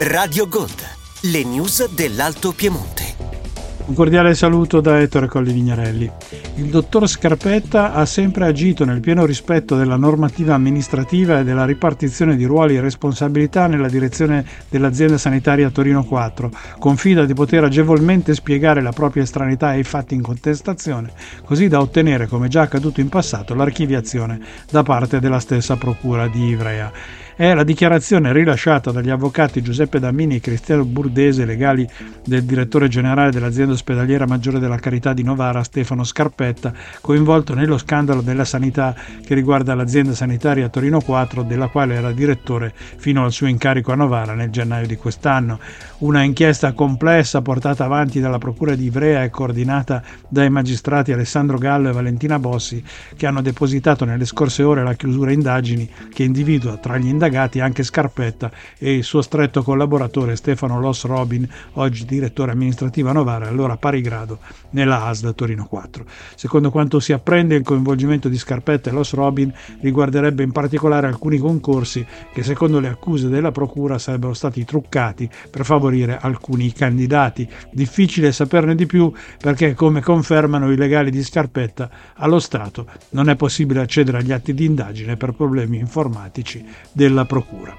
Radio Gold, le news dell'Alto Piemonte. Un cordiale saluto da Ettore Colli Vignarelli. Il dottor Scarpetta ha sempre agito nel pieno rispetto della normativa amministrativa e della ripartizione di ruoli e responsabilità nella direzione dell'azienda sanitaria Torino 4. Confida di poter agevolmente spiegare la propria estraneità ai fatti in contestazione, così da ottenere, come già accaduto in passato, l'archiviazione da parte della stessa procura di Ivrea. È la dichiarazione rilasciata dagli avvocati Giuseppe Dammini e Cristiano Burdese, legali del direttore generale dell'azienda ospedaliera Maggiore della Carità di Novara, Stefano Scarpetta, coinvolto nello scandalo della sanità che riguarda l'azienda sanitaria Torino 4, della quale era direttore fino al suo incarico a Novara nel gennaio di quest'anno. Una inchiesta complessa portata avanti dalla procura di Ivrea e coordinata dai magistrati Alessandro Gallo e Valentina Bossi, che hanno depositato nelle scorse ore la chiusura indagini che individua tra gli indagati anche Scarpetta e il suo stretto collaboratore Stefano Los Robin, oggi direttore amministrativo a Novara, allora pari grado nella ASL Torino 4. Secondo quanto si apprende, il coinvolgimento di Scarpetta e Los Robin riguarderebbe in particolare alcuni concorsi che, secondo le accuse della procura, sarebbero stati truccati per favorire alcuni candidati. Difficile saperne di più perché, come confermano i legali di Scarpetta, allo Stato non è possibile accedere agli atti di indagine per problemi informatici della procura.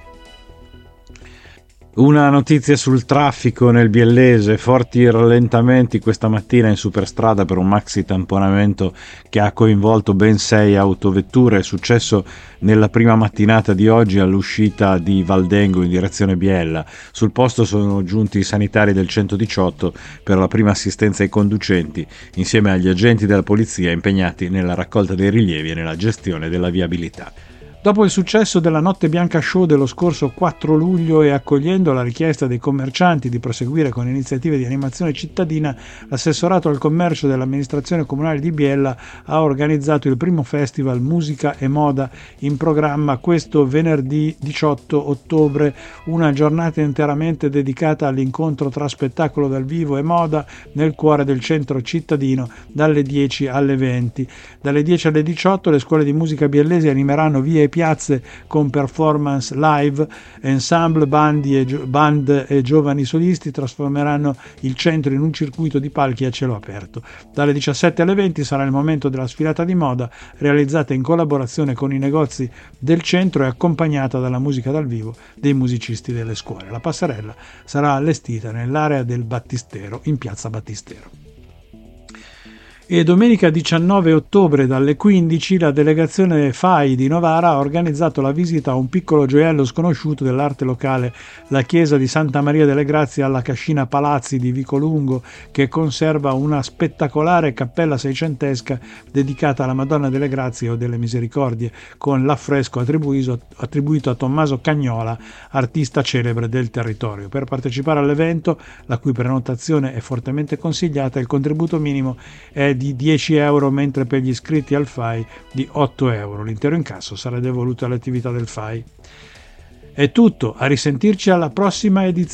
Una notizia sul traffico nel Biellese: forti rallentamenti questa mattina in superstrada per un maxi tamponamento che ha coinvolto ben 6 autovetture. È successo nella prima mattinata di oggi all'uscita di Valdengo in direzione Biella. Sul posto sono giunti i sanitari del 118 per la prima assistenza ai conducenti, insieme agli agenti della polizia impegnati nella raccolta dei rilievi e nella gestione della viabilità. Dopo il successo della Notte Bianca Show dello scorso 4 luglio e accogliendo la richiesta dei commercianti di proseguire con iniziative di animazione cittadina, l'assessorato al commercio dell'amministrazione comunale di Biella ha organizzato il primo festival Musica e Moda, in programma questo venerdì 18 ottobre, una giornata interamente dedicata all'incontro tra spettacolo dal vivo e moda nel cuore del centro cittadino dalle 10 alle 20. Dalle 10 alle 18 le scuole di musica biellesi animeranno vie e piazze con performance live, ensemble, band e giovani solisti trasformeranno il centro in un circuito di palchi a cielo aperto. Dalle 17 alle 20 sarà il momento della sfilata di moda realizzata in collaborazione con i negozi del centro e accompagnata dalla musica dal vivo dei musicisti delle scuole. La passerella sarà allestita nell'area del Battistero, in piazza Battistero. E domenica 19 ottobre dalle 15 la delegazione FAI di Novara ha organizzato la visita a un piccolo gioiello sconosciuto dell'arte locale, la chiesa di Santa Maria delle Grazie alla Cascina Palazzi di Vico Lungo, che conserva una spettacolare cappella seicentesca dedicata alla Madonna delle Grazie o delle Misericordie, con l'affresco attribuito a Tommaso Cagnola, artista celebre del territorio. Per partecipare all'evento, la cui prenotazione è fortemente consigliata, il contributo minimo è di 10 euro, mentre per gli iscritti al FAI di 8 euro. L'intero incasso sarà devoluto alle attività del FAI. È tutto, a risentirci alla prossima edizione.